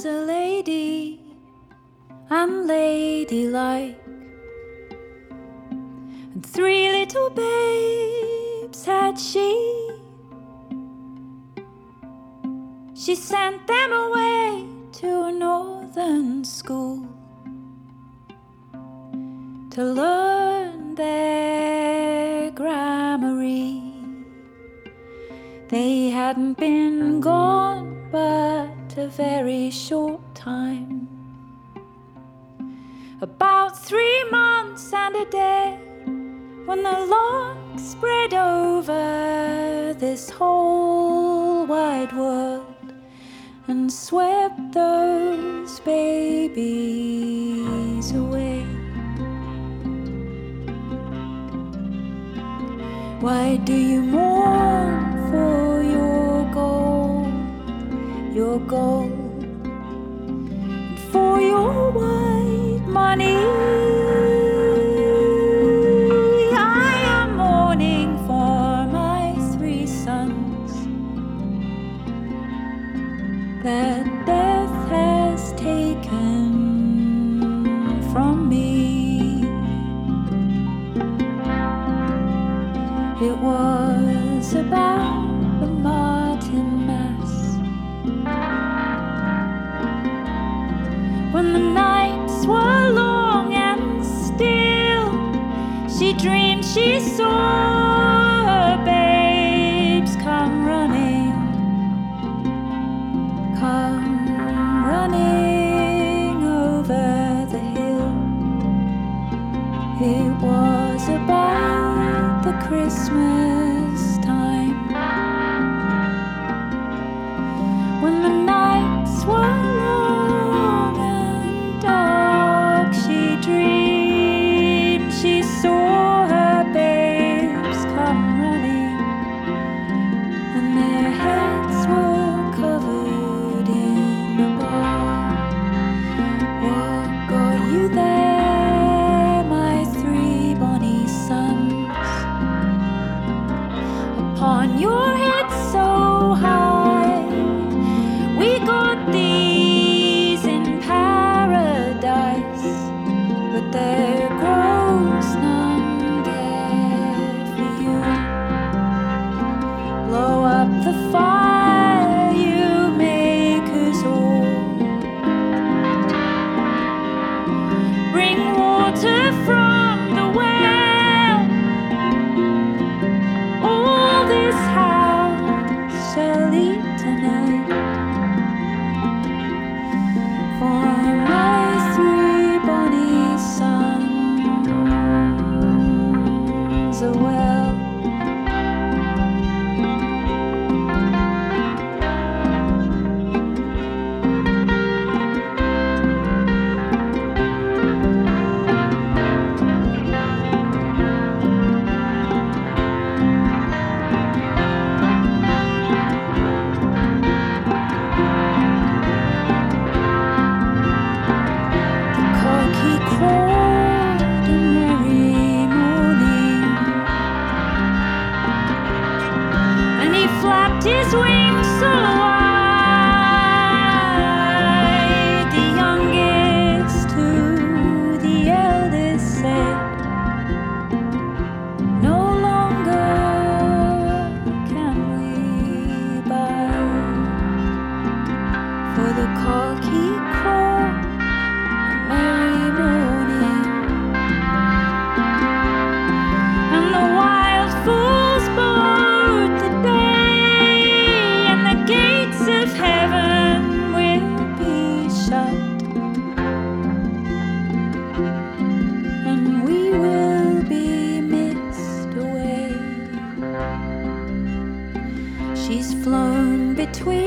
was a lady and ladylike, and 3 little babes had she. She sent them away to a northern school to learn their grammary. They hadn't been gone but a very short time, about 3 months and a day, when the lark spread over this whole wide world and swept those babies away. Why do you mourn for your gold, and for your white money? I am mourning for my 3 sons that death has taken from me. It was about the Martin Mass, when the nights were long and still. She dreamed she saw her babes come running over the hill. It was about the Christmas time, when the nights were long and dark. She dreamed she saw her babes come running, and their heads were covered in a bar. What got you there, my 3 bonny sons? Upon your head so high, we got these in paradise, but there grows none there for you. Blow up the fire, you make us old. Bring water from the well. All this house shall eat tonight, for my 3 bonny sons are well. He crawled a merry morning, and he flapped his wings so wide. The youngest to the eldest said, no longer can we bide, for the cock he crowed merry morning, and the wild fools both the day, and the gates of heaven will be shut, and we will be missed away. She's flown between